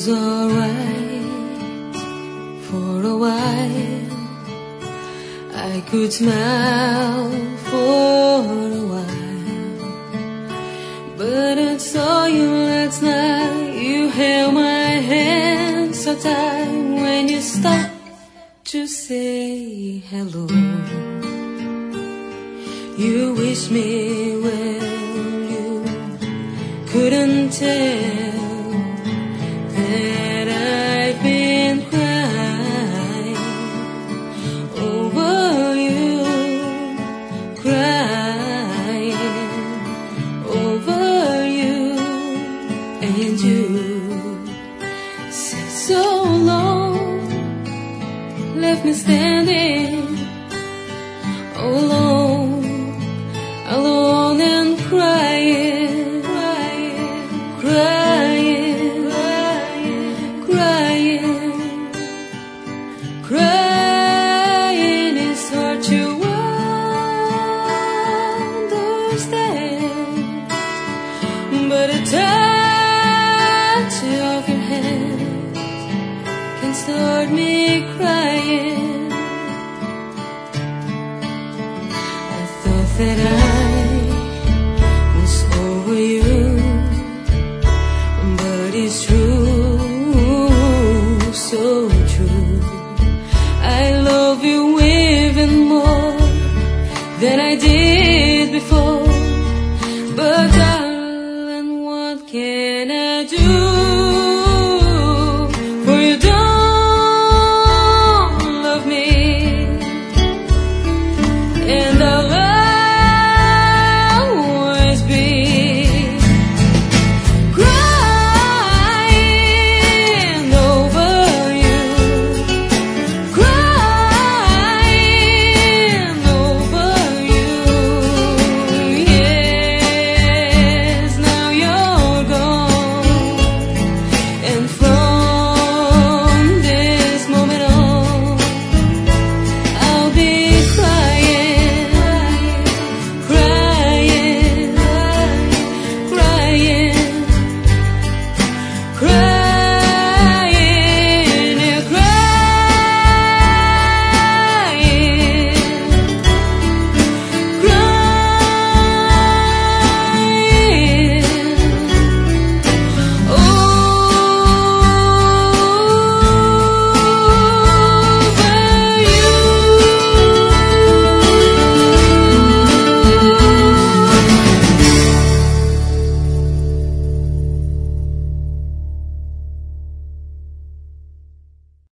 was alright for a while. I could smile for a while, but I saw you last night. You held my hand so tight when you stopped to say hello. You wished me well, you couldn't tell that I've been crying over you, crying over you. And you said so long, left me standing alone, alone and crying, crying, crying, crying, crying. It's hard to understand, but a touch of your hand can start me crying. That I was over you, but it's true, so true. I love you even more than I did